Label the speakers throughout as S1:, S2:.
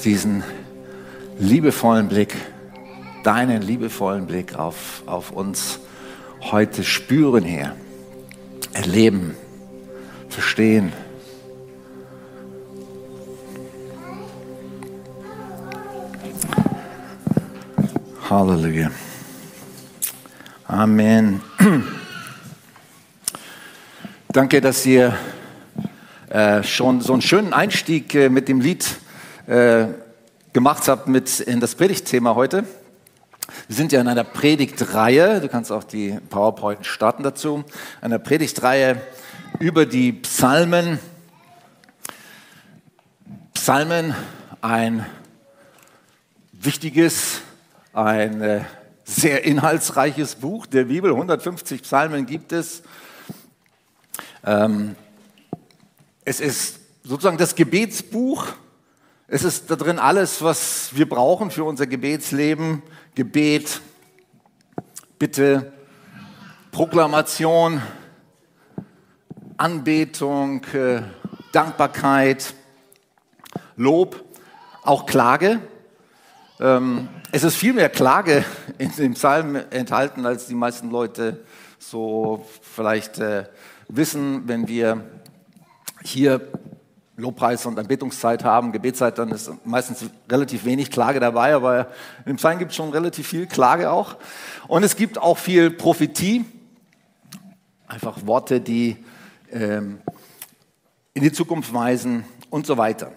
S1: diesen liebevollen Blick, deinen liebevollen Blick auf uns heute spüren, Herr, erleben, verstehen. Halleluja. Amen. Danke, dass ihr schon so einen schönen Einstieg mit dem Lied gemacht habt in das Predigtthema heute. Wir sind ja in einer Predigtreihe, du kannst auch die PowerPoint starten dazu, einer Predigtreihe über die Psalmen. Psalmen, ein wichtiges, ein sehr inhaltsreiches Buch der Bibel. 150 Psalmen gibt es. Es ist sozusagen das Gebetsbuch. Es ist da drin alles, was wir brauchen für unser Gebetsleben. Gebet, Bitte, Proklamation, Anbetung, Dankbarkeit, Lob, auch Klage. Es ist viel mehr Klage in dem Psalm enthalten, als die meisten Leute so vielleicht wissen. Wenn wir hier Lobpreis- und Anbetungszeit haben, Gebetszeit, dann ist meistens relativ wenig Klage dabei, aber im Psalm gibt es schon relativ viel Klage auch. Und es gibt auch viel Prophetie, einfach Worte, die in die Zukunft weisen und so weiter.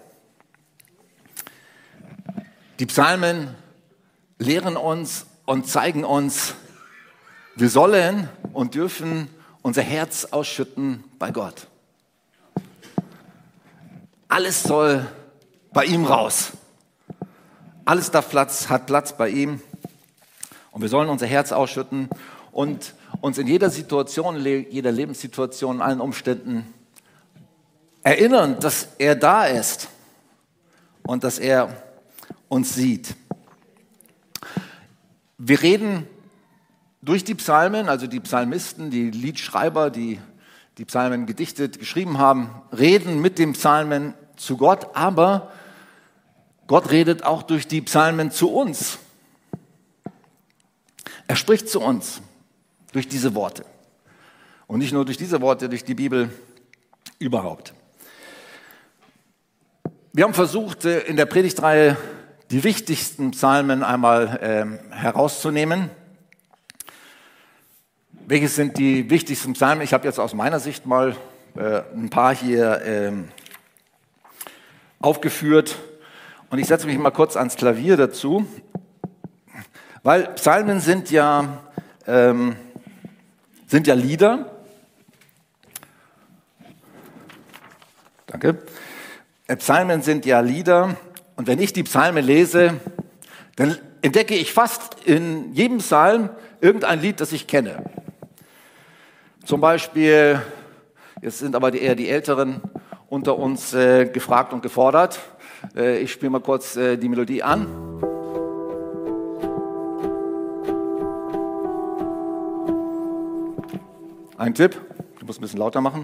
S1: Die Psalmen lehren uns und zeigen uns, wir sollen und dürfen unser Herz ausschütten bei Gott. Alles soll bei ihm raus. Alles hat Platz bei ihm. Und wir sollen unser Herz ausschütten und uns in jeder Situation, jeder Lebenssituation, in allen Umständen erinnern, dass er da ist und dass er uns sieht. Wir reden durch die Psalmen, also die Psalmisten, die Liedschreiber, die Psalmen gedichtet, geschrieben haben, reden mit den Psalmen zu Gott, aber Gott redet auch durch die Psalmen zu uns. Er spricht zu uns durch diese Worte. Und nicht nur durch diese Worte, durch die Bibel überhaupt. Wir haben versucht, in der Predigtreihe die wichtigsten Psalmen einmal herauszunehmen. Welches sind die wichtigsten Psalmen? Ich habe jetzt aus meiner Sicht mal ein paar hier aufgeführt und ich setze mich mal kurz ans Klavier dazu, weil Psalmen sind ja Lieder. Danke. Psalmen sind ja Lieder und wenn ich die Psalmen lese, dann entdecke ich fast in jedem Psalm irgendein Lied, das ich kenne. Zum Beispiel, jetzt sind aber eher die Älteren unter uns gefragt und gefordert. Ich spiele mal kurz die Melodie an. Ein Tipp, ich muss ein bisschen lauter machen.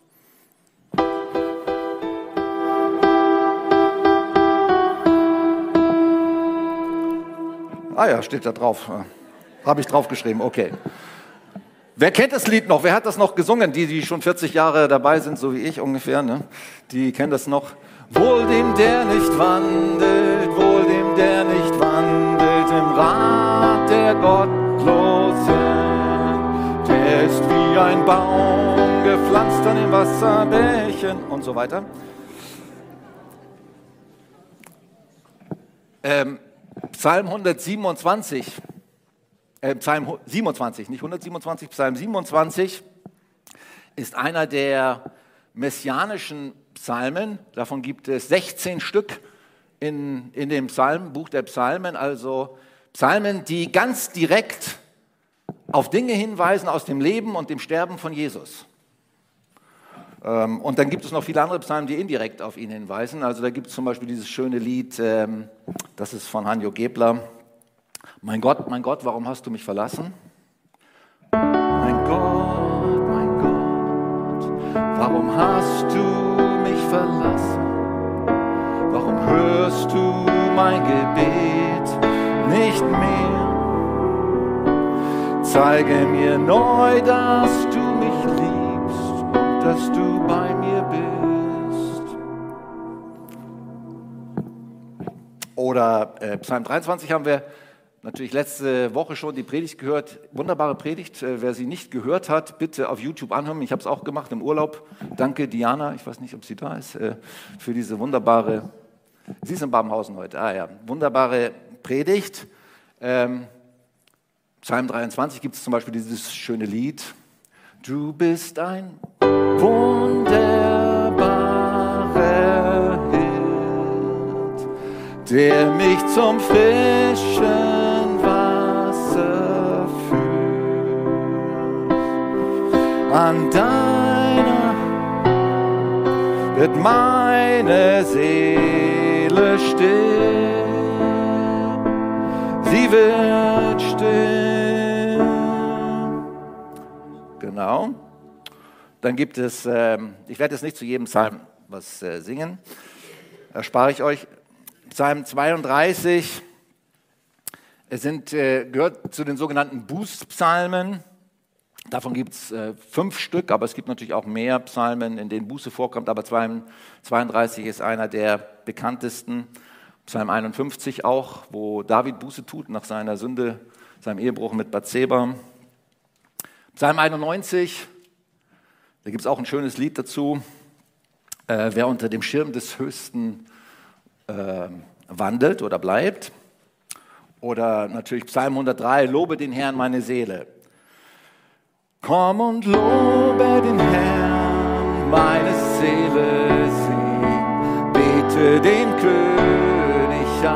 S1: Ah ja, steht da drauf. Habe ich drauf geschrieben, okay. Wer kennt das Lied noch? Wer hat das noch gesungen? Die schon 40 Jahre dabei sind, so wie ich ungefähr, ne? Die kennen das noch. Wohl dem, der nicht wandelt, wohl dem, der nicht wandelt im Rat der Gottlosen. Der ist wie ein Baum, gepflanzt an den Wasserbächen und so weiter. Psalm 127. Psalm 27, nicht 127, Psalm 27 ist einer der messianischen Psalmen. Davon gibt es 16 Stück in dem Buch der Psalmen, also Psalmen, die ganz direkt auf Dinge hinweisen aus dem Leben und dem Sterben von Jesus. Und dann gibt es noch viele andere Psalmen, die indirekt auf ihn hinweisen. Also da gibt es zum Beispiel dieses schöne Lied, das ist von Hanjo Gebler. Mein Gott, warum hast du mich verlassen? Mein Gott, warum hast du mich verlassen? Warum hörst du mein Gebet nicht mehr. Zeige mir neu, dass du mich liebst und dass du bei mir bist. Oder Psalm 23 haben wir natürlich letzte Woche schon die Predigt gehört. Wunderbare Predigt. Wer sie nicht gehört hat, bitte auf YouTube anhören. Ich habe es auch gemacht im Urlaub. Danke, Diana, ich weiß nicht, ob sie da ist, für diese wunderbare, sie ist in Babenhausen heute, wunderbare Predigt. Psalm 23 gibt es zum Beispiel dieses schöne Lied. Du bist ein wunderbarer Hirt, der mich zum frischen Wasser führt. An deiner wird meine Seele still, sie wird still. Genau. Dann gibt es, ich werde jetzt nicht zu jedem Psalm was singen, erspare ich euch. Psalm 32 gehört zu den sogenannten Bußpsalmen. Davon gibt es 5 Stück, aber es gibt natürlich auch mehr Psalmen, in denen Buße vorkommt. Aber Psalm 32 ist einer der bekanntesten. Psalm 51 auch, wo David Buße tut nach seiner Sünde, seinem Ehebruch mit Bathseba. Psalm 91, da gibt es auch ein schönes Lied dazu. Wer unter dem Schirm des Höchsten wandelt oder bleibt. Oder natürlich Psalm 103, lobe den Herrn meine Seele. Komm und lobe den Herrn, meine Seele, sing, bete den König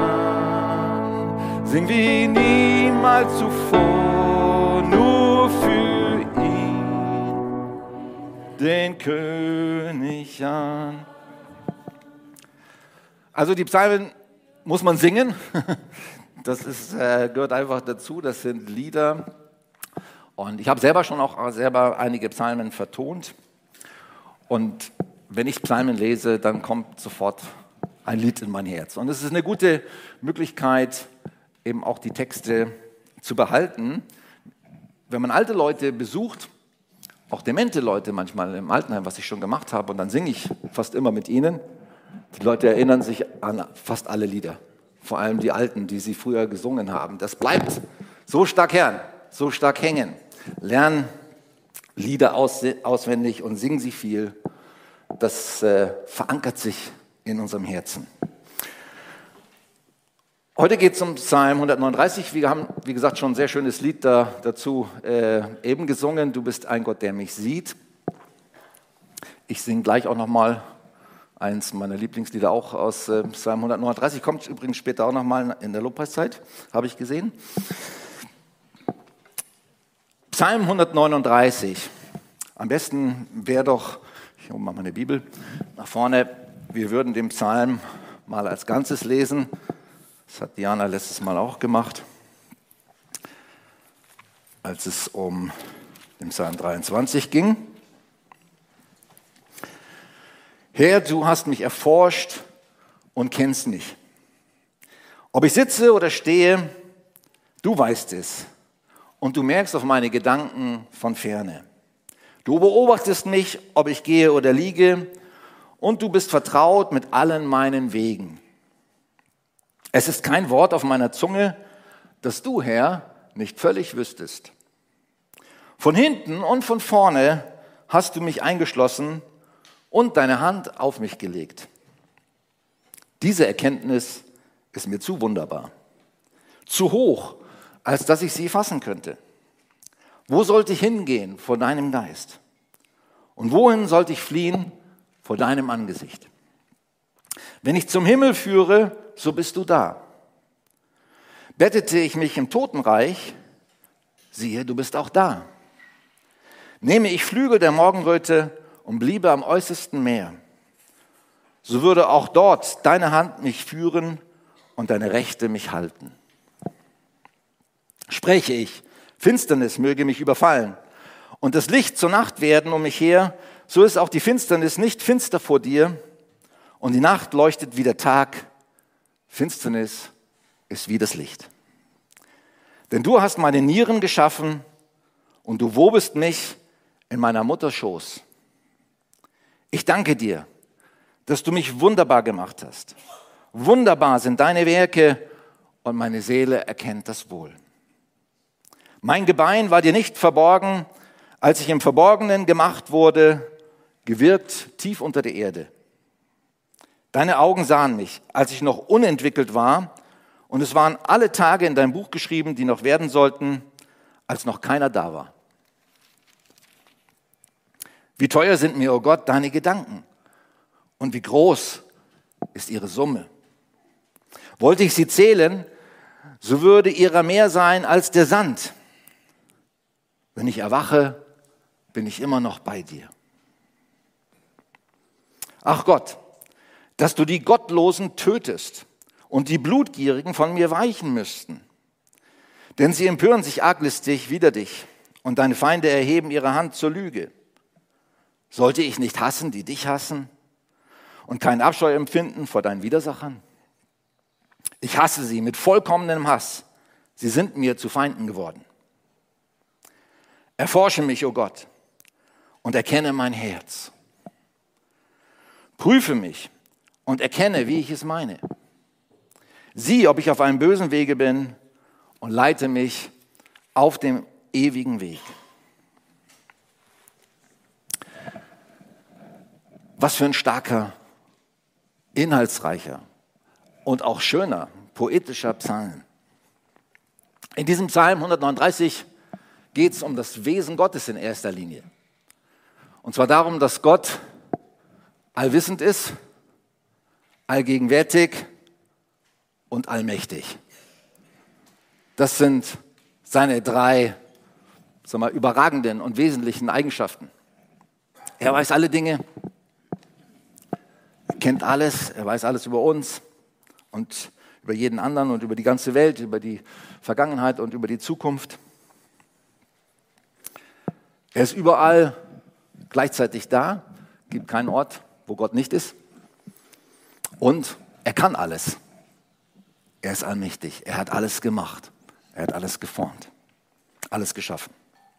S1: an. Sing wie niemals zuvor, nur für ihn, den König an. Also die Psalmen muss man singen, das gehört einfach dazu, das sind Lieder. Und ich habe selber einige Psalmen vertont. Und wenn ich Psalmen lese, dann kommt sofort ein Lied in mein Herz. Und es ist eine gute Möglichkeit, eben auch die Texte zu behalten. Wenn man alte Leute besucht, auch demente Leute manchmal im Altenheim, was ich schon gemacht habe, und dann singe ich fast immer mit ihnen. Die Leute erinnern sich an fast alle Lieder, vor allem die alten, die sie früher gesungen haben. Das bleibt so stark hängen. Lern Lieder auswendig und sing sie viel. Das verankert sich in unserem Herzen. Heute geht es um Psalm 139. Wir haben, wie gesagt, schon ein sehr schönes Lied dazu eben gesungen. Du bist ein Gott, der mich sieht. Ich singe gleich auch nochmal eins meiner Lieblingslieder auch aus Psalm 139. Kommt übrigens später auch nochmal in der Lobpreiszeit, habe ich gesehen. Psalm 139. Am besten wäre doch, ich hole mal meine Bibel nach vorne, wir würden den Psalm mal als Ganzes lesen. Das hat Diana letztes Mal auch gemacht, als es um den Psalm 23 ging. Herr, du hast mich erforscht und kennst mich. Ob ich sitze oder stehe, du weißt es. Und du merkst auf meine Gedanken von ferne. Du beobachtest mich, ob ich gehe oder liege, und du bist vertraut mit allen meinen Wegen. Es ist kein Wort auf meiner Zunge, das du, Herr, nicht völlig wüsstest. Von hinten und von vorne hast du mich eingeschlossen und deine Hand auf mich gelegt. Diese Erkenntnis ist mir zu wunderbar, zu hoch, als dass ich sie fassen könnte. Wo sollte ich hingehen vor deinem Geist? Und wohin sollte ich fliehen vor deinem Angesicht? Wenn ich zum Himmel führe, so bist du da. Bettete ich mich im Totenreich, siehe, du bist auch da. Nehme ich Flügel der Morgenröte und bliebe am äußersten Meer, so würde auch dort deine Hand mich führen und deine Rechte mich halten. Spreche ich, Finsternis möge mich überfallen und das Licht zur Nacht werden um mich her, so ist auch die Finsternis nicht finster vor dir und die Nacht leuchtet wie der Tag, Finsternis ist wie das Licht. Denn du hast meine Nieren geschaffen und du wobest mich in meiner Mutters Schoß. Ich danke dir, dass du mich wunderbar gemacht hast. Wunderbar sind deine Werke und meine Seele erkennt das wohl. Mein Gebein war dir nicht verborgen, als ich im Verborgenen gemacht wurde, gewirkt tief unter der Erde. Deine Augen sahen mich, als ich noch unentwickelt war, und es waren alle Tage in dein Buch geschrieben, die noch werden sollten, als noch keiner da war. Wie teuer sind mir, oh Gott, deine Gedanken und wie groß ist ihre Summe. Wollte ich sie zählen, so würde ihrer mehr sein als der Sand. Wenn ich erwache, bin ich immer noch bei dir. Ach Gott, dass du die Gottlosen tötest und die Blutgierigen von mir weichen müssten. Denn sie empören sich arglistig wider dich und deine Feinde erheben ihre Hand zur Lüge. Sollte ich nicht hassen, die dich hassen und keinen Abscheu empfinden vor deinen Widersachern? Ich hasse sie mit vollkommenem Hass. Sie sind mir zu Feinden geworden. Erforsche mich, o Gott, und erkenne mein Herz. Prüfe mich und erkenne, wie ich es meine. Sieh, ob ich auf einem bösen Wege bin und leite mich auf dem ewigen Weg. Was für ein starker, inhaltsreicher und auch schöner, poetischer Psalm. In diesem Psalm 139 geht es um das Wesen Gottes in erster Linie. Und zwar darum, dass Gott allwissend ist, allgegenwärtig und allmächtig. Das sind seine drei, überragenden und wesentlichen Eigenschaften. Er weiß alle Dinge, er kennt alles, er weiß alles über uns und über jeden anderen und über die ganze Welt, über die Vergangenheit und über die Zukunft. Er ist überall gleichzeitig da, gibt keinen Ort, wo Gott nicht ist. Und er kann alles. Er ist allmächtig. Er hat alles gemacht. Er hat alles geformt. Alles geschaffen.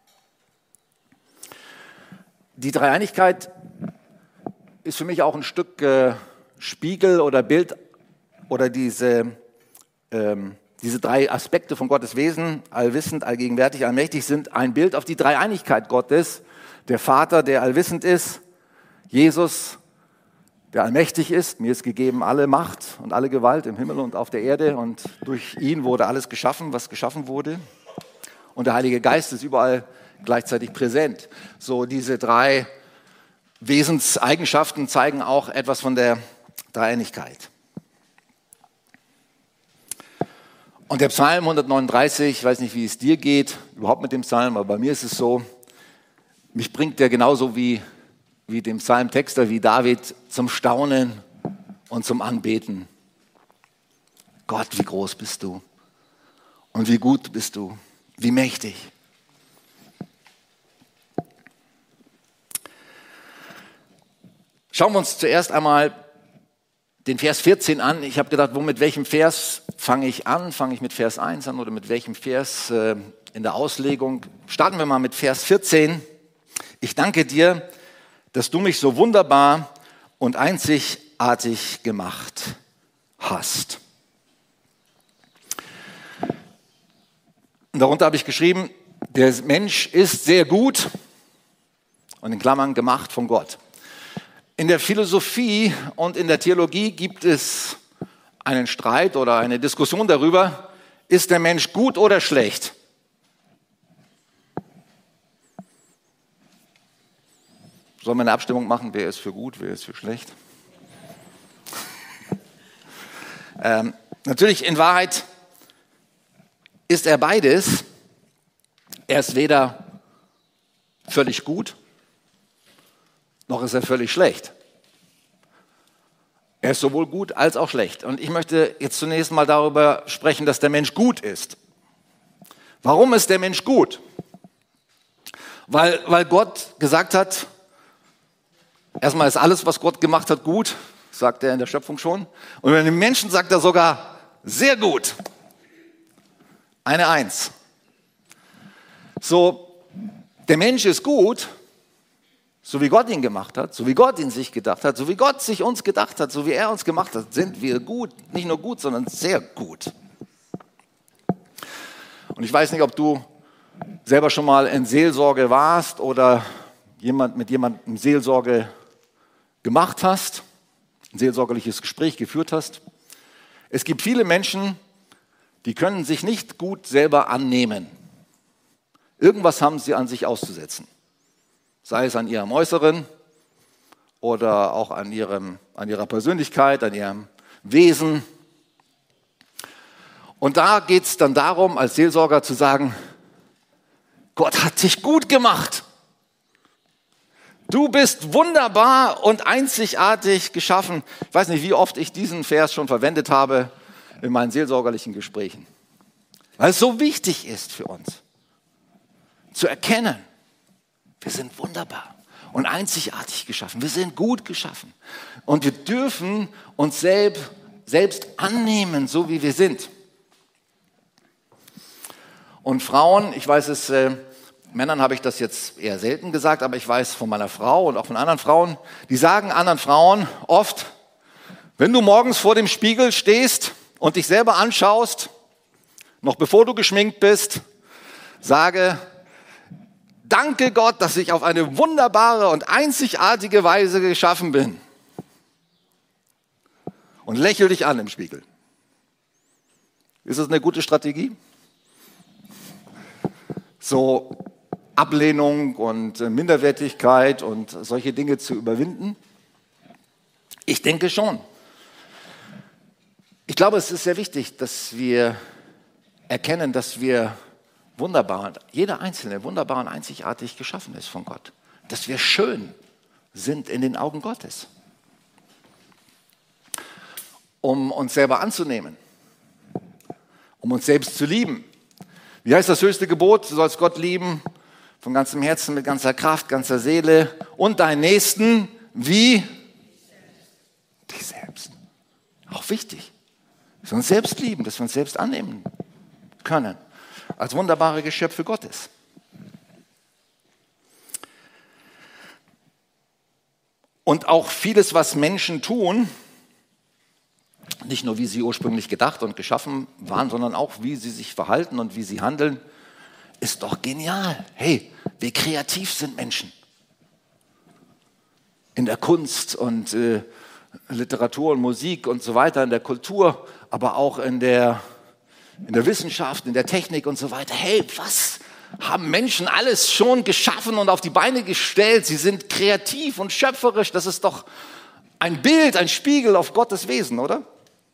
S1: Die Dreieinigkeit ist für mich auch ein Stück Spiegel oder Bild oder diese drei Aspekte von Gottes Wesen, allwissend, allgegenwärtig, allmächtig, sind ein Bild auf die Dreieinigkeit Gottes. Der Vater, der allwissend ist, Jesus, der allmächtig ist, mir ist gegeben alle Macht und alle Gewalt im Himmel und auf der Erde und durch ihn wurde alles geschaffen, was geschaffen wurde. Und der Heilige Geist ist überall gleichzeitig präsent. So diese drei Wesenseigenschaften zeigen auch etwas von der Dreieinigkeit. Und der Psalm 139, ich weiß nicht, wie es dir geht, überhaupt mit dem Psalm, aber bei mir ist es so, mich bringt der genauso wie dem Psalmtexter, wie David, zum Staunen und zum Anbeten. Gott, wie groß bist du und wie gut bist du, wie mächtig. Schauen wir uns zuerst einmal den Vers 14 an. Ich habe gedacht, mit welchem Vers fange ich an? Fange ich mit Vers 1 an oder mit welchem Vers in der Auslegung? Starten wir mal mit Vers 14. Ich danke dir, dass du mich so wunderbar und einzigartig gemacht hast. Und darunter habe ich geschrieben, der Mensch ist sehr gut und in Klammern gemacht von Gott. In der Philosophie und in der Theologie gibt es einen Streit oder eine Diskussion darüber, ist der Mensch gut oder schlecht? Sollen wir eine Abstimmung machen, wer ist für gut, wer ist für schlecht? Natürlich, in Wahrheit ist er beides. Er ist weder völlig gut, noch ist er völlig schlecht. Er ist sowohl gut als auch schlecht. Und ich möchte jetzt zunächst mal darüber sprechen, dass der Mensch gut ist. Warum ist der Mensch gut? Weil Gott gesagt hat, erstmal ist alles, was Gott gemacht hat, gut. sagt er in der Schöpfung schon. Und bei den Menschen sagt er sogar, sehr gut. Eine 1. So, der Mensch ist gut, so wie Gott ihn gemacht hat, so wie Gott ihn sich gedacht hat, so wie Gott sich uns gedacht hat, so wie er uns gemacht hat, sind wir gut. Nicht nur gut, sondern sehr gut. Und ich weiß nicht, ob du selber schon mal in Seelsorge warst oder mit jemandem Seelsorge gemacht hast, ein seelsorgerliches Gespräch geführt hast. Es gibt viele Menschen, die können sich nicht gut selber annehmen. Irgendwas haben sie an sich auszusetzen. Sei es an ihrem Äußeren oder auch an ihrer Persönlichkeit, an ihrem Wesen. Und da geht es dann darum, als Seelsorger zu sagen, Gott hat dich gut gemacht. Du bist wunderbar und einzigartig geschaffen. Ich weiß nicht, wie oft ich diesen Vers schon verwendet habe in meinen seelsorgerlichen Gesprächen. Weil es so wichtig ist für uns, zu erkennen, wir sind wunderbar und einzigartig geschaffen. Wir sind gut geschaffen. Und wir dürfen uns selbst annehmen, so wie wir sind. Und Frauen, ich weiß es, Männern habe ich das jetzt eher selten gesagt, aber ich weiß von meiner Frau und auch von anderen Frauen, die sagen anderen Frauen oft, wenn du morgens vor dem Spiegel stehst und dich selber anschaust, noch bevor du geschminkt bist, sage, danke Gott, dass ich auf eine wunderbare und einzigartige Weise geschaffen bin. Und lächel dich an im Spiegel. Ist das eine gute Strategie? So Ablehnung und Minderwertigkeit und solche Dinge zu überwinden? Ich denke schon. Ich glaube, es ist sehr wichtig, dass wir erkennen, dass wir wunderbar, jeder Einzelne wunderbar und einzigartig geschaffen ist von Gott. Dass wir schön sind in den Augen Gottes. Um uns selber anzunehmen. Um uns selbst zu lieben. Wie heißt das höchste Gebot? Du sollst Gott lieben von ganzem Herzen, mit ganzer Kraft, ganzer Seele und deinen Nächsten wie dich selbst. Auch wichtig. Dass wir uns selbst lieben, dass wir uns selbst annehmen können. Als wunderbare Geschöpfe Gottes. Und auch vieles, was Menschen tun, nicht nur wie sie ursprünglich gedacht und geschaffen waren, sondern auch wie sie sich verhalten und wie sie handeln, ist doch genial. Hey, wie kreativ sind Menschen. In der Kunst und Literatur und Musik und so weiter, in der Kultur, aber auch in der Wissenschaft, in der Technik und so weiter. Hey, was haben Menschen alles schon geschaffen und auf die Beine gestellt? Sie sind kreativ und schöpferisch. Das ist doch ein Bild, ein Spiegel auf Gottes Wesen, oder?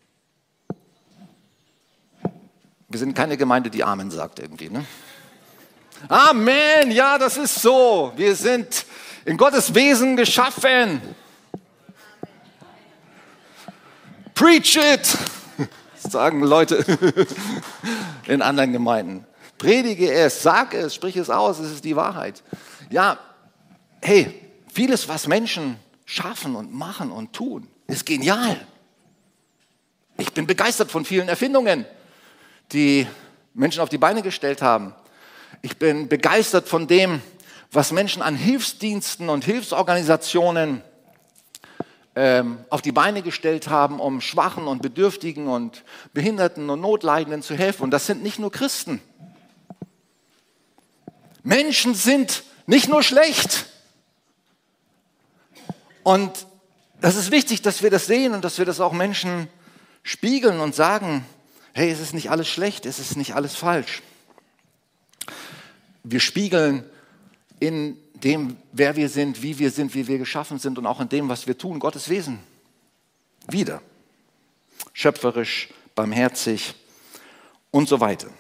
S1: Wir sind keine Gemeinde, die Amen sagt irgendwie, ne? Amen, ja, das ist so. Wir sind in Gottes Wesen geschaffen. Preach it, sagen Leute in anderen Gemeinden. Predige es, sag es, sprich es aus, es ist die Wahrheit. Ja, hey, vieles, was Menschen schaffen und machen und tun, ist genial. Ich bin begeistert von vielen Erfindungen, die Menschen auf die Beine gestellt haben. Ich bin begeistert von dem, was Menschen an Hilfsdiensten und Hilfsorganisationen auf die Beine gestellt haben, um Schwachen und Bedürftigen und Behinderten und Notleidenden zu helfen. Und das sind nicht nur Christen. Menschen sind nicht nur schlecht. Und das ist wichtig, dass wir das sehen und dass wir das auch Menschen spiegeln und sagen, hey, es ist nicht alles schlecht, es ist nicht alles falsch. Wir spiegeln in dem, wer wir sind, wie wir geschaffen sind und auch in dem, was wir tun, Gottes Wesen wieder. Schöpferisch, barmherzig und so weiter.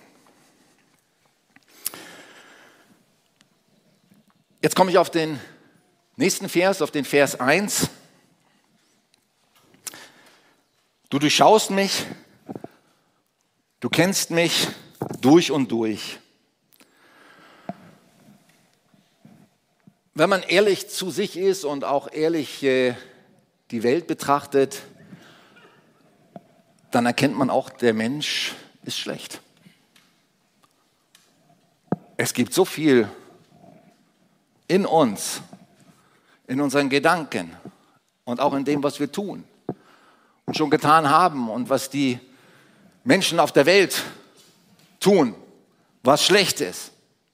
S1: Jetzt komme ich auf den nächsten Vers, auf den Vers 1. Du durchschaust mich, du kennst mich durch und durch. Wenn man ehrlich zu sich ist und auch ehrlich die Welt betrachtet, dann erkennt man auch, der Mensch ist schlecht. Es gibt so viel in uns, in unseren Gedanken und auch in dem, was wir tun und schon getan haben und was die Menschen auf der Welt tun, was schlecht ist.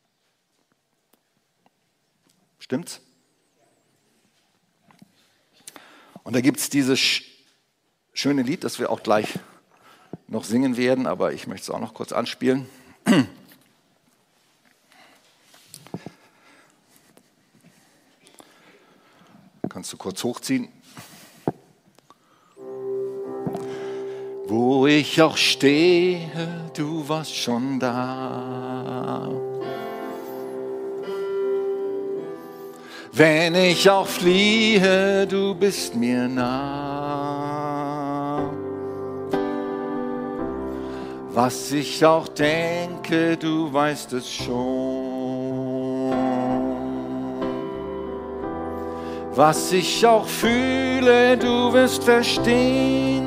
S1: Stimmt's? Und da gibt es dieses schöne Lied, das wir auch gleich noch singen werden, aber ich möchte es auch noch kurz anspielen. Kannst du kurz hochziehen? Wo ich auch stehe, du warst schon da. Wenn ich auch fliehe, du bist mir nah. Was ich auch denke, du weißt es schon. Was ich auch fühle, du wirst verstehen.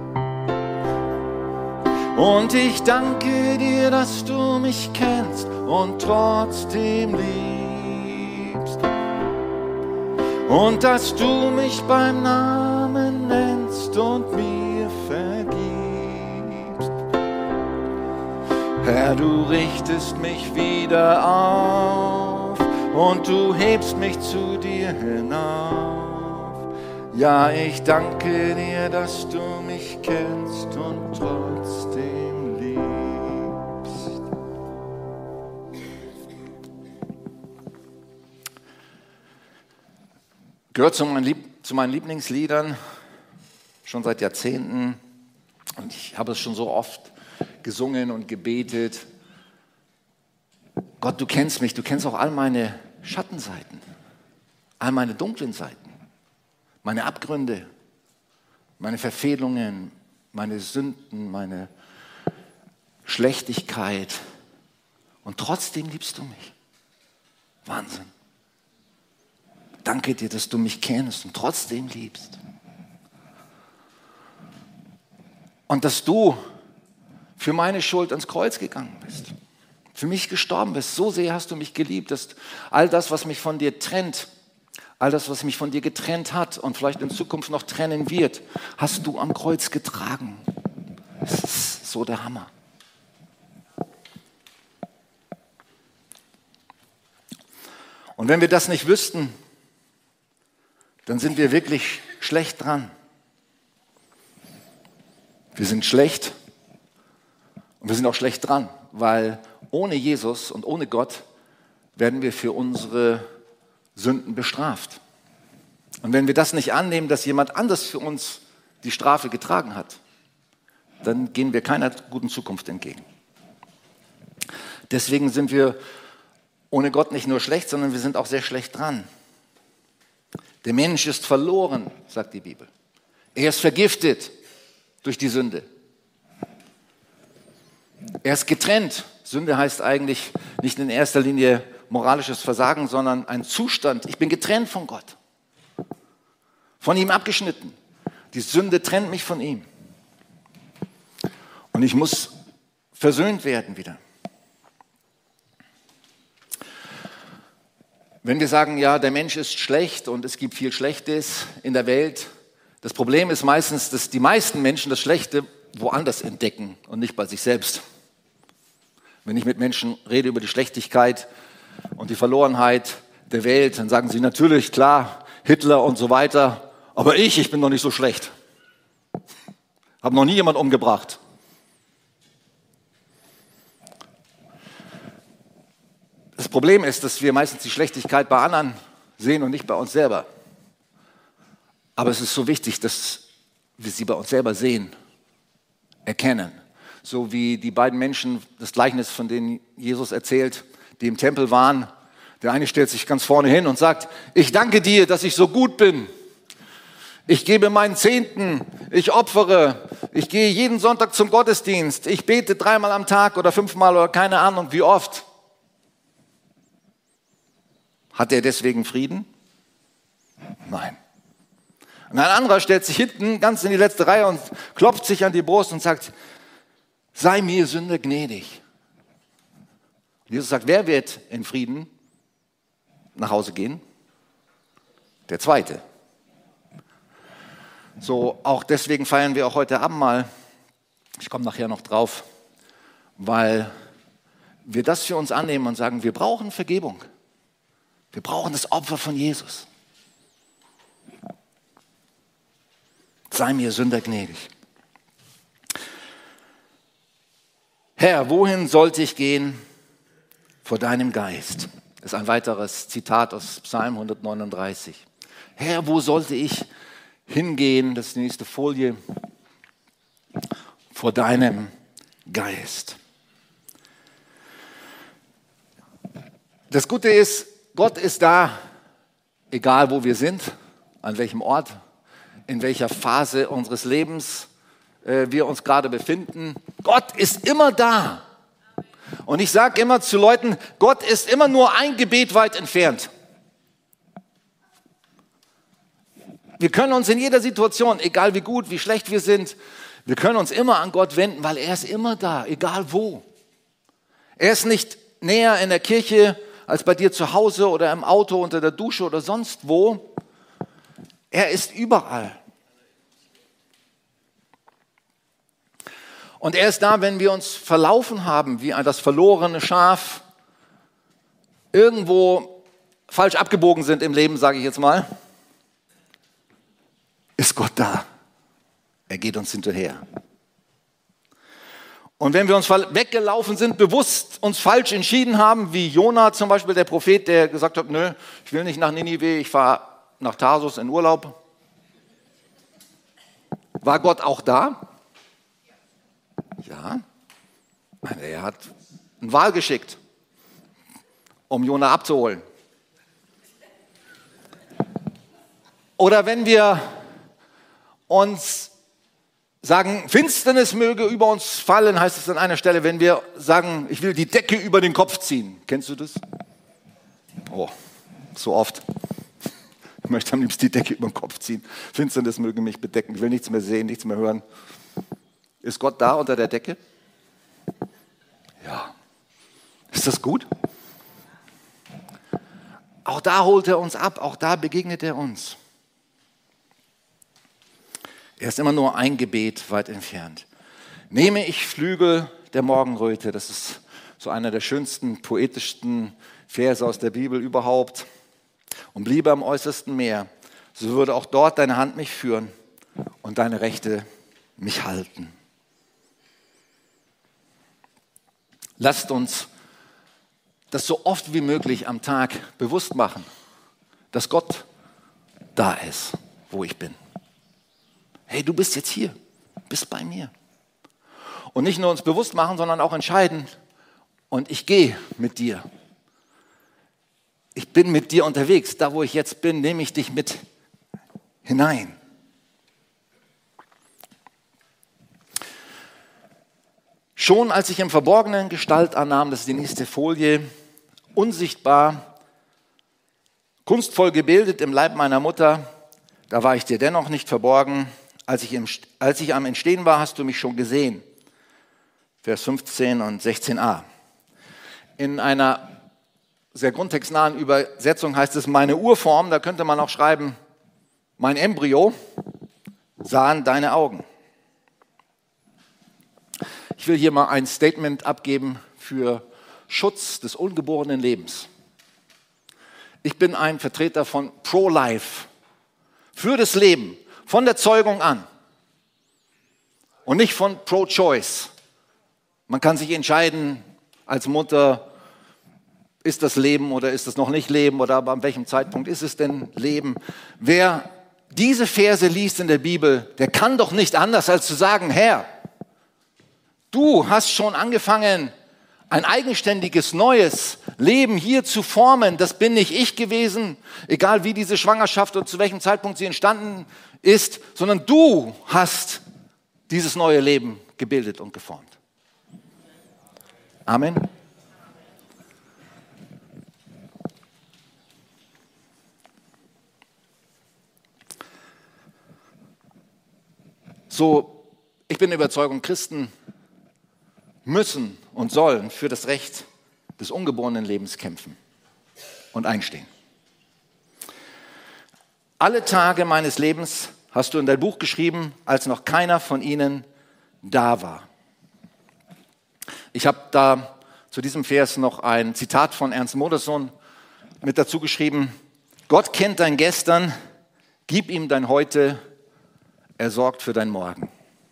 S1: Und ich danke dir, dass du mich kennst und trotzdem liebst. Und dass du mich beim Namen nennst und mir vergibst. Herr, du richtest mich wieder auf und du hebst mich zu dir hinauf. Ja, ich danke dir, dass du mich kennst und trotzdem liebst. Gehört zu meinen Lieblingsliedern, schon seit Jahrzehnten. Und ich habe es schon so oft gesungen und gebetet. Gott, du kennst mich, du kennst auch all meine Schattenseiten, all meine dunklen Seiten, meine Abgründe, meine Verfehlungen, meine Sünden, meine Schlechtigkeit. Und trotzdem liebst du mich. Wahnsinn. Danke dir, dass du mich kennst und trotzdem liebst. Und dass du für meine Schuld ans Kreuz gegangen bist. Für mich gestorben bist. So sehr hast du mich geliebt, dass all das, was mich von dir trennt, all das, was mich von dir getrennt hat und vielleicht in Zukunft noch trennen wird, hast du am Kreuz getragen. Das ist so der Hammer. Und wenn wir das nicht wüssten, dann sind wir wirklich schlecht dran. Wir sind schlecht und wir sind auch schlecht dran, weil ohne Jesus und ohne Gott werden wir für unsere Sünden bestraft. Und wenn wir das nicht annehmen, dass jemand anders für uns die Strafe getragen hat, dann gehen wir keiner guten Zukunft entgegen. Deswegen sind wir ohne Gott nicht nur schlecht, sondern wir sind auch sehr schlecht dran. Der Mensch ist verloren, sagt die Bibel. Er ist vergiftet durch die Sünde. Er ist getrennt. Sünde heißt eigentlich nicht in erster Linie moralisches Versagen, sondern ein Zustand. Ich bin getrennt von Gott. Von ihm abgeschnitten. Die Sünde trennt mich von ihm. Und ich muss versöhnt werden wieder. Wenn wir sagen, ja, der Mensch ist schlecht und es gibt viel Schlechtes in der Welt, das Problem ist meistens, dass die meisten Menschen das Schlechte woanders entdecken und nicht bei sich selbst. Wenn ich mit Menschen rede über die Schlechtigkeit und die Verlorenheit der Welt, dann sagen sie natürlich, klar, Hitler und so weiter, aber ich bin noch nicht so schlecht. Habe noch nie jemand umgebracht. Das Problem ist, dass wir meistens die Schlechtigkeit bei anderen sehen und nicht bei uns selber. Aber es ist so wichtig, dass wir sie bei uns selber sehen, erkennen. So wie die beiden Menschen, das Gleichnis, von denen Jesus erzählt, die im Tempel waren. Der eine stellt sich ganz vorne hin und sagt, ich danke dir, dass ich so gut bin. Ich gebe meinen Zehnten, ich opfere, ich gehe jeden Sonntag zum Gottesdienst, ich bete 3-mal am Tag oder 5-mal oder keine Ahnung wie oft. Hat er deswegen Frieden? Nein. Und ein anderer stellt sich hinten ganz in die letzte Reihe und klopft sich an die Brust und sagt, sei mir Sünder gnädig. Und Jesus sagt, wer wird in Frieden nach Hause gehen? Der Zweite. So, auch deswegen feiern wir auch heute Abendmahl. Ich komme nachher noch drauf, weil wir das für uns annehmen und sagen, wir brauchen Vergebung. Wir brauchen das Opfer von Jesus. Sei mir Sünder gnädig. Herr, wohin sollte ich gehen vor deinem Geist? Das ist ein weiteres Zitat aus Psalm 139. Herr, wo sollte ich hingehen? Das ist die nächste Folie. Vor deinem Geist. Das Gute ist, Gott ist da, egal wo wir sind, an welchem Ort, in welcher Phase unseres Lebens wir uns gerade befinden. Gott ist immer da. Und ich sage immer zu Leuten, Gott ist immer nur ein Gebet weit entfernt. Wir können uns in jeder Situation, egal wie gut, wie schlecht wir sind, wir können uns immer an Gott wenden, weil er ist immer da, egal wo. Er ist nicht näher in der Kirche als bei dir zu Hause oder im Auto, unter der Dusche oder sonst wo. Er ist überall. Und er ist da, wenn wir uns verlaufen haben, wie das verlorene Schaf, irgendwo falsch abgebogen sind im Leben, sage ich jetzt mal, ist Gott da. Er geht uns hinterher. Und wenn wir uns weggelaufen sind, bewusst uns falsch entschieden haben, wie Jona zum Beispiel, der Prophet, der gesagt hat, nö, ich will nicht nach Ninive, ich fahre nach Tarsus in Urlaub. War Gott auch da? Ja. Er hat einen Wal geschickt, um Jona abzuholen. Oder wenn wir uns sagen, Finsternis möge über uns fallen, heißt es an einer Stelle, wenn wir sagen, ich will die Decke über den Kopf ziehen. Kennst du das? Oh, so oft. Ich möchte am liebsten die Decke über den Kopf ziehen. Finsternis möge mich bedecken. Ich will nichts mehr sehen, nichts mehr hören. Ist Gott da unter der Decke? Ja. Ist das gut? Auch da holt er uns ab, auch da begegnet er uns. Er ist immer nur ein Gebet weit entfernt. Nehme ich Flügel der Morgenröte, das ist so einer der schönsten, poetischsten Verse aus der Bibel überhaupt, und bliebe am äußersten Meer, so würde auch dort deine Hand mich führen und deine Rechte mich halten. Lasst uns das so oft wie möglich am Tag bewusst machen, dass Gott da ist, wo ich bin. Hey, du bist jetzt hier, bist bei mir. Und nicht nur uns bewusst machen, sondern auch entscheiden, und ich gehe mit dir. Ich bin mit dir unterwegs. Da, wo ich jetzt bin, nehme ich dich mit hinein. Schon als ich im Verborgenen Gestalt annahm, das ist die nächste Folie, unsichtbar, kunstvoll gebildet im Leib meiner Mutter, da war ich dir dennoch nicht verborgen. Als ich am Entstehen war, hast du mich schon gesehen. Vers 15 und 16a. In einer sehr grundtextnahen Übersetzung heißt es, meine Urform, da könnte man auch schreiben, mein Embryo, sahen deine Augen. Ich will hier mal ein Statement abgeben für Schutz des ungeborenen Lebens. Ich bin ein Vertreter von Pro-Life, für das Leben, von der Zeugung an und nicht von Pro-Choice. Man kann sich entscheiden als Mutter, ist das Leben oder ist es noch nicht Leben oder aber an welchem Zeitpunkt ist es denn Leben? Wer diese Verse liest in der Bibel, der kann doch nicht anders als zu sagen, Herr, du hast schon angefangen, ein eigenständiges, neues Leben hier zu formen. Das bin nicht ich gewesen, egal wie diese Schwangerschaft und zu welchem Zeitpunkt sie entstanden ist, sondern du hast dieses neue Leben gebildet und geformt. Amen. So, ich bin der Überzeugung, Christen müssen und sollen für das Recht des ungeborenen Lebens kämpfen und einstehen. Alle Tage meines Lebens hast du in dein Buch geschrieben, als noch keiner von ihnen da war. Ich habe da zu diesem Vers noch ein Zitat von Ernst Modersohn mit dazu geschrieben. Gott kennt dein Gestern, gib ihm dein Heute, er sorgt für dein Morgen.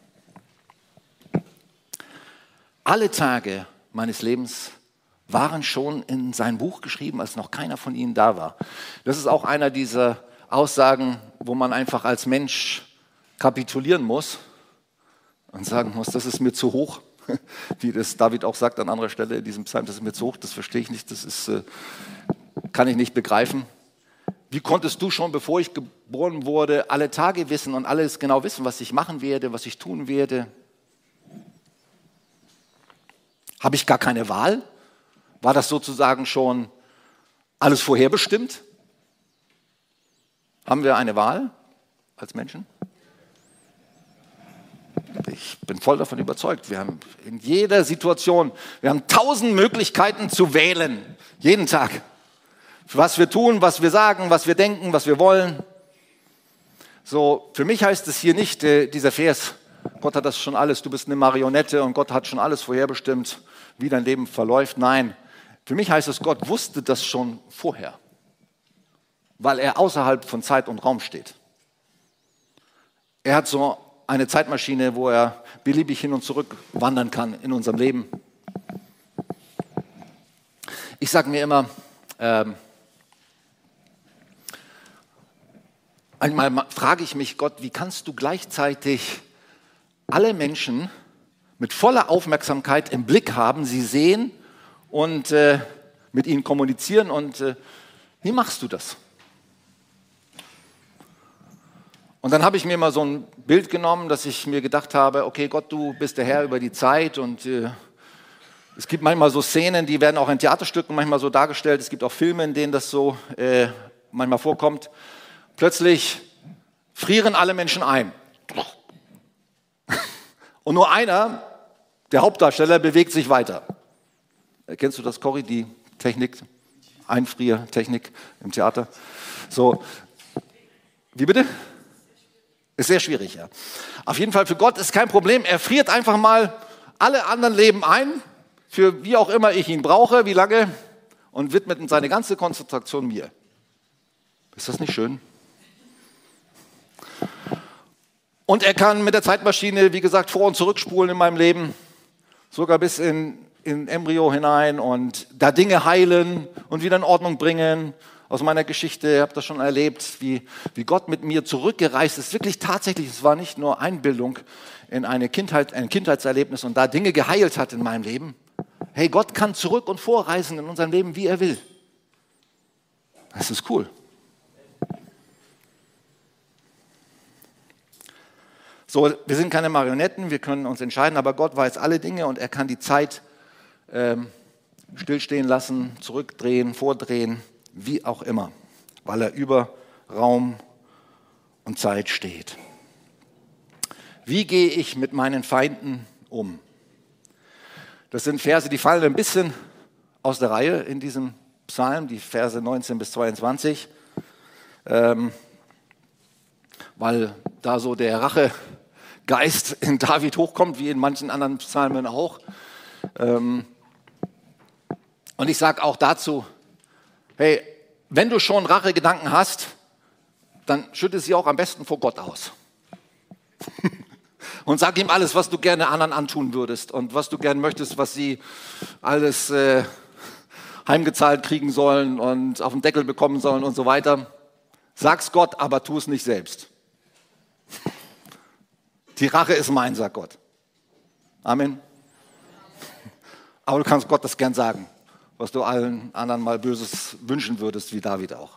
S1: Alle Tage meines Lebens waren schon in sein Buch geschrieben, als noch keiner von ihnen da war. Das ist auch einer dieser Aussagen, wo man einfach als Mensch kapitulieren muss und sagen muss, das ist mir zu hoch, wie das David auch sagt an anderer Stelle in diesem Psalm, das ist mir zu hoch, das verstehe ich nicht, kann ich nicht begreifen. Wie konntest du schon, bevor ich geboren wurde, alle Tage wissen und alles genau wissen, was ich machen werde, was ich tun werde? Habe ich gar keine Wahl? War das sozusagen schon alles vorherbestimmt? Haben wir eine Wahl als Menschen? Ich bin voll davon überzeugt. Wir haben in jeder Situation, wir haben 1000 Möglichkeiten zu wählen, jeden Tag. Was wir tun, was wir sagen, was wir denken, was wir wollen. So, für mich heißt es hier nicht, dieser Vers, Gott hat das schon alles, du bist eine Marionette und Gott hat schon alles vorherbestimmt, wie dein Leben verläuft. Nein, für mich heißt es, Gott wusste das schon vorher, weil er außerhalb von Zeit und Raum steht. Er hat so eine Zeitmaschine, wo er beliebig hin und zurück wandern kann in unserem Leben. Ich sage mir immer, einmal frage ich mich, Gott, wie kannst du gleichzeitig alle Menschen mit voller Aufmerksamkeit im Blick haben, sie sehen und mit ihnen kommunizieren und wie machst du das? Und dann habe ich mir mal so ein Bild genommen, dass ich mir gedacht habe, okay Gott, du bist der Herr über die Zeit und es gibt manchmal so Szenen, die werden auch in Theaterstücken manchmal so dargestellt, es gibt auch Filme, in denen das so manchmal vorkommt. Plötzlich frieren alle Menschen ein. Und nur einer, der Hauptdarsteller, bewegt sich weiter. Kennst du das, Corrie, die Technik, Einfriertechnik im Theater? So, wie bitte? Ist sehr schwierig, ja. Auf jeden Fall für Gott ist kein Problem. Er friert einfach mal alle anderen Leben ein, für wie auch immer ich ihn brauche, wie lange, und widmet seine ganze Konzentration mir. Ist das nicht schön? Und er kann mit der Zeitmaschine, wie gesagt, vor- und zurückspulen in meinem Leben, sogar bis in Embryo hinein und da Dinge heilen und wieder in Ordnung bringen. Aus meiner Geschichte habe das schon erlebt, wie Gott mit mir zurückgereist ist. Wirklich tatsächlich, es war nicht nur Einbildung in eine Kindheit, ein Kindheitserlebnis und da Dinge geheilt hat in meinem Leben. Hey, Gott kann zurück und vorreisen in unserem Leben, wie er will. Das ist cool. So, wir sind keine Marionetten, wir können uns entscheiden, aber Gott weiß alle Dinge und er kann die Zeit stillstehen lassen, zurückdrehen, vordrehen, wie auch immer, weil er über Raum und Zeit steht. Wie gehe ich mit meinen Feinden um? Das sind Verse, die fallen ein bisschen aus der Reihe in diesem Psalm, die Verse 19 bis 22, weil da so der Rachegeist in David hochkommt, wie in manchen anderen Psalmen auch. Und ich sage auch dazu, hey, wenn du schon Rachegedanken hast, dann schütte sie auch am besten vor Gott aus. Und sag ihm alles, was du gerne anderen antun würdest und was du gerne möchtest, was sie alles heimgezahlt kriegen sollen und auf den Deckel bekommen sollen und so weiter. Sag's Gott, aber tu es nicht selbst. Die Rache ist mein, sagt Gott. Amen. Aber du kannst Gott das gern sagen, was du allen anderen mal Böses wünschen würdest, wie David auch.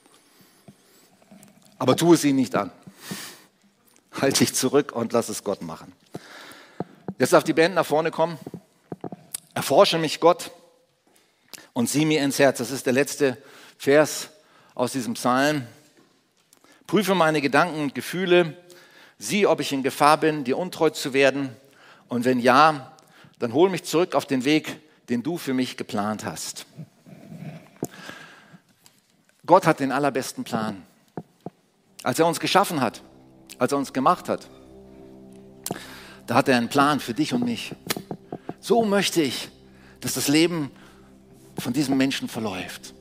S1: Aber tu es ihnen nicht an. Halt dich zurück und lass es Gott machen. Jetzt darf die Band nach vorne kommen. Erforsche mich, Gott, und sieh mir ins Herz. Das ist der letzte Vers aus diesem Psalm. Prüfe meine Gedanken und Gefühle. Sieh, ob ich in Gefahr bin, dir untreu zu werden. Und wenn ja, dann hol mich zurück auf den Weg, den du für mich geplant hast. Gott hat den allerbesten Plan. Als er uns geschaffen hat, als er uns gemacht hat, da hat er einen Plan für dich und mich. So möchte ich, dass das Leben von diesem Menschen verläuft.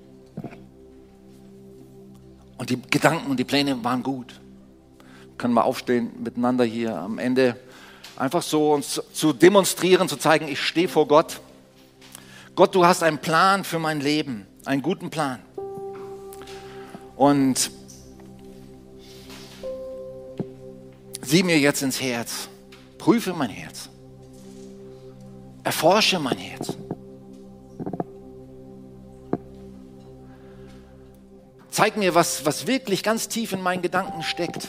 S1: Und die Gedanken und die Pläne waren gut. Wir können mal aufstehen miteinander hier am Ende. Einfach so uns zu demonstrieren, zu zeigen, ich stehe vor Gott. Gott, du hast einen Plan für mein Leben, einen guten Plan. Und sieh mir jetzt ins Herz, prüfe mein Herz, erforsche mein Herz. Zeig mir, was wirklich ganz tief in meinen Gedanken steckt.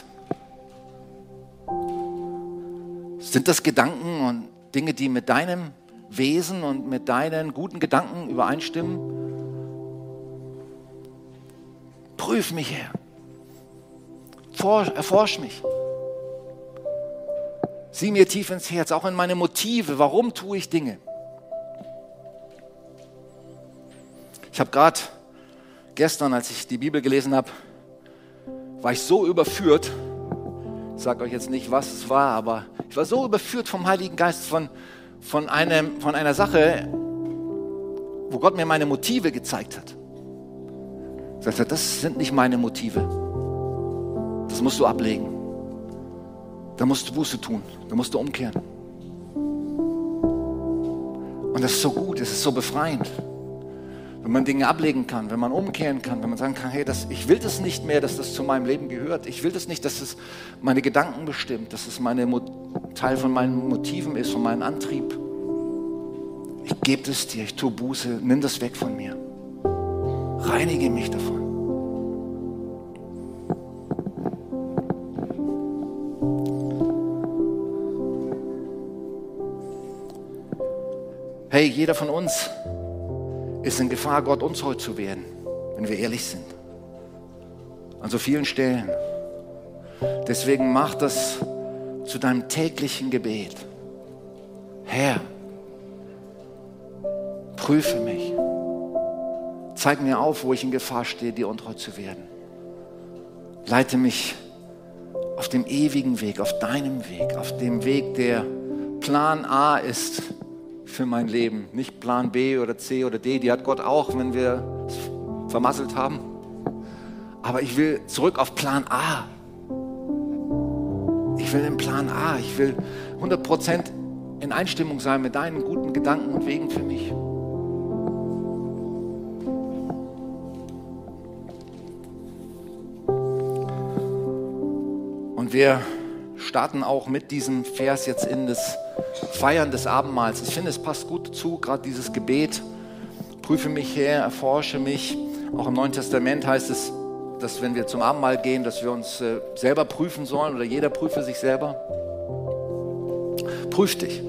S1: Sind das Gedanken und Dinge, die mit deinem Wesen und mit deinen guten Gedanken übereinstimmen? Prüf mich, Herr. Erforsch mich. Sieh mir tief ins Herz, auch in meine Motive. Warum tue ich Dinge? Ich habe gerade gestern, als ich die Bibel gelesen habe, war ich so überführt. Ich sage euch jetzt nicht, was es war, aber ich war so überführt vom Heiligen Geist, von einer Sache, wo Gott mir meine Motive gezeigt hat. Er sagte, das sind nicht meine Motive. Das musst du ablegen. Da musst du Buße tun. Da musst du umkehren. Und das ist so gut, das ist so befreiend. Wenn man Dinge ablegen kann, wenn man umkehren kann, wenn man sagen kann, hey, ich will das nicht mehr, dass das zu meinem Leben gehört. Ich will das nicht, dass es meine Gedanken bestimmt, dass es Teil von meinen Motiven ist, von meinem Antrieb. Ich gebe es dir, ich tue Buße, nimm das weg von mir. Reinige mich davon. Hey, jeder von uns ist in Gefahr, Gott untreu zu werden, wenn wir ehrlich sind. An so vielen Stellen. Deswegen mach das zu deinem täglichen Gebet. Herr, prüfe mich. Zeig mir auf, wo ich in Gefahr stehe, dir untreu zu werden. Leite mich auf dem ewigen Weg, auf deinem Weg, auf dem Weg, der Plan A ist für mein Leben. Nicht Plan B oder C oder D, die hat Gott auch, wenn wir es vermasselt haben. Aber ich will zurück auf Plan A. Ich will den Plan A. Ich will 100% in Einstimmung sein mit deinen guten Gedanken und Wegen für mich. Und wir starten auch mit diesem Vers jetzt in das Feiern des Abendmahls. Ich finde, es passt gut dazu, gerade dieses Gebet. Prüfe mich her, erforsche mich. Auch im Neuen Testament heißt es, dass wenn wir zum Abendmahl gehen, dass wir uns selber prüfen sollen oder jeder prüfe sich selber. Prüf dich.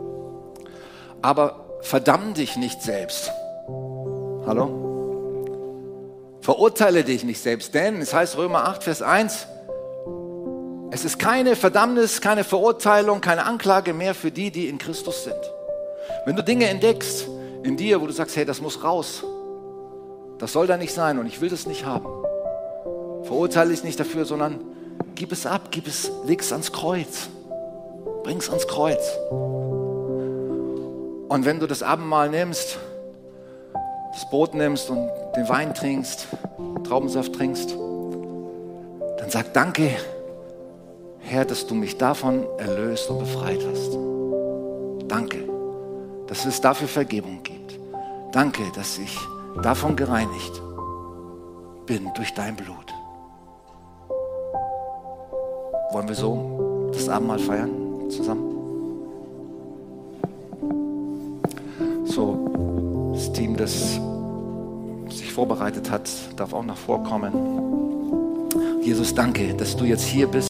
S1: Aber verdamm dich nicht selbst. Hallo? Verurteile dich nicht selbst, denn es heißt Römer 8, Vers 1, es ist keine Verdammnis, keine Verurteilung, keine Anklage mehr für die, die in Christus sind. Wenn du Dinge entdeckst in dir, wo du sagst, hey, das muss raus, das soll da nicht sein und ich will das nicht haben, verurteile dich nicht dafür, sondern gib es ab, leg es ans Kreuz, bring es ans Kreuz. Und wenn du das Abendmahl nimmst, das Brot nimmst und den Wein trinkst, Traubensaft trinkst, dann sag danke, Herr, dass du mich davon erlöst und befreit hast. Danke, dass es dafür Vergebung gibt. Danke, dass ich davon gereinigt bin durch dein Blut. Wollen wir so das Abendmahl feiern zusammen? So, das Team, das sich vorbereitet hat, darf auch noch vorkommen. Jesus, danke, dass du jetzt hier bist.